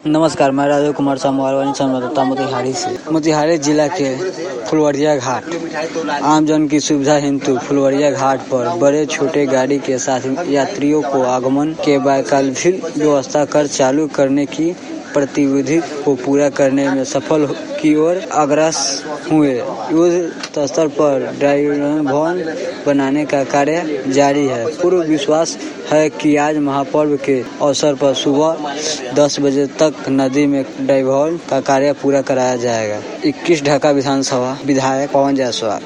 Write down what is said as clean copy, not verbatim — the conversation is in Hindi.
नमस्कार, मैं राजीव कुमार सामवानी संवाददाता मोतिहारी से। मोतिहारी जिला के फुलवरिया घाट आम जन की सुविधा हेतु फुलवरिया घाट पर बड़े छोटे गाड़ी के साथ यात्रियों को आगमन के वैकल्पिक व्यवस्था कर चालू करने की प्रतिविधि को पूरा करने में सफल की ओर अग्रसर हुए। युद्ध स्तर पर ड्राई भवन बनाने का कार्य जारी है। पूर्ण विश्वास है कि आज महापर्व के अवसर पर सुबह 10 बजे तक नदी में ड्राई भवन का कार्य पूरा कराया जाएगा। 21 ढाका विधानसभा विधायक पवन जायसवाल।